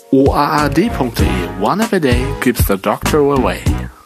oaad.de. One app a day keeps the doctor away.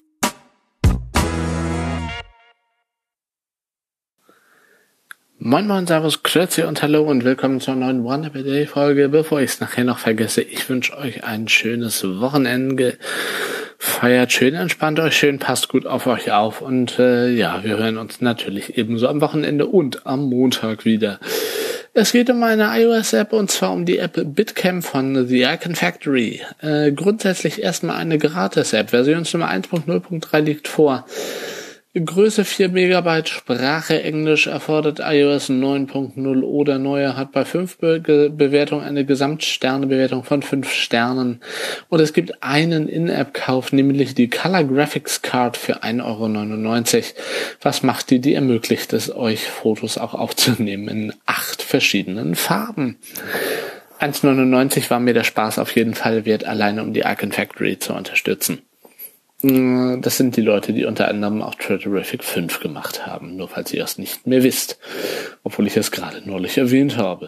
Moin moin, servus, grüezi und hallo und willkommen zur neuen One App a Day Folge. Bevor ich es nachher noch vergesse, ich wünsche euch ein schönes Wochenende. Feiert schön, entspannt euch schön, passt gut auf euch auf und wir hören uns natürlich ebenso am Wochenende und am Montag wieder. Es geht um eine iOS-App und zwar um die App Bitcam von The Icon Factory. Grundsätzlich erstmal eine Gratis-App. Versionsnummer 1.0.3 liegt vor. Größe 4 Megabyte, Sprache Englisch, erfordert iOS 9.0 oder neuer, hat bei 5 Bewertungen eine Gesamtsternebewertung von 5 Sternen. Und es gibt einen In-App-Kauf, nämlich die Color Graphics Card für 1,99 €. Was macht die? Die ermöglicht es euch, Fotos auch aufzunehmen in 8 verschiedenen Farben. 1,99 € war mir der Spaß auf jeden Fall wert, alleine um die Icon Factory zu unterstützen. Das sind die Leute, die unter anderem auch Twitterific 5 gemacht haben, nur falls ihr es nicht mehr wisst, obwohl ich es gerade neulich erwähnt habe.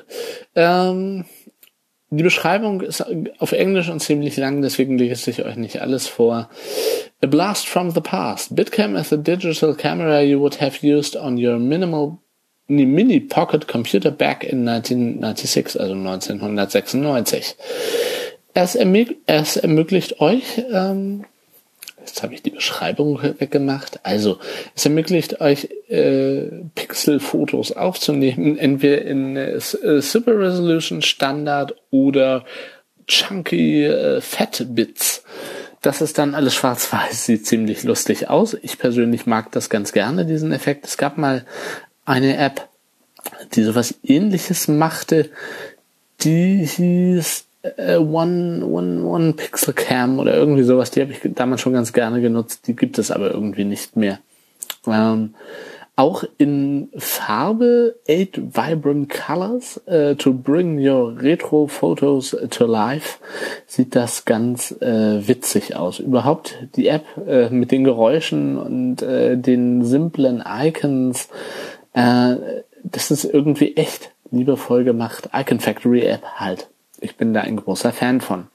Die Beschreibung ist auf Englisch und ziemlich lang, deswegen lese ich euch nicht alles vor. A blast from the past. Bitcam is a digital camera you would have used on your mini pocket computer back in 1996, also 1996. Es ermöglicht euch, jetzt habe ich die Beschreibung weggemacht. Also, es ermöglicht euch, Pixelfotos aufzunehmen, entweder in Super Resolution Standard oder Chunky Fat Bits. Das ist dann alles schwarz-weiß, sieht ziemlich lustig aus. Ich persönlich mag das ganz gerne, diesen Effekt. Es gab mal eine App, die sowas Ähnliches machte, die hieß One Pixel Cam oder irgendwie sowas, die habe ich damals schon ganz gerne genutzt, die gibt es aber irgendwie nicht mehr. Auch in Farbe 8 Vibrant Colors to bring your retro photos to life sieht das ganz witzig aus. Überhaupt die App mit den Geräuschen und den simplen Icons, das ist irgendwie echt liebevoll gemacht. Icon Factory App halt. Ich bin da ein großer Fan von.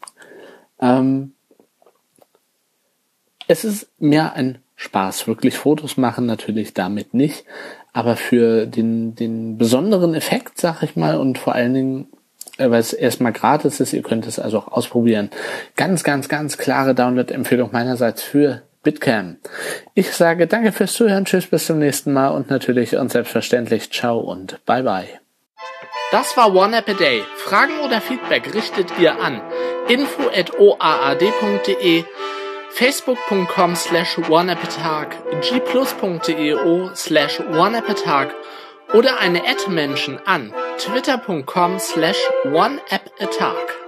Es ist mehr ein Spaß. Wirklich Fotos machen natürlich damit nicht. Aber für den besonderen Effekt, sag ich mal, und vor allen Dingen, weil es erstmal gratis ist, ihr könnt es also auch ausprobieren. Ganz, ganz, ganz klare Download-Empfehlung meinerseits für Bitcam. Ich sage danke fürs Zuhören, tschüss, bis zum nächsten Mal und natürlich und selbstverständlich ciao und bye bye. Das war One App a Day. Fragen oder Feedback richtet ihr an info@oaad.de, facebook.com/oneappatag, gplus.io/oneappatag oder eine @Menschen an twitter.com/oneappatag.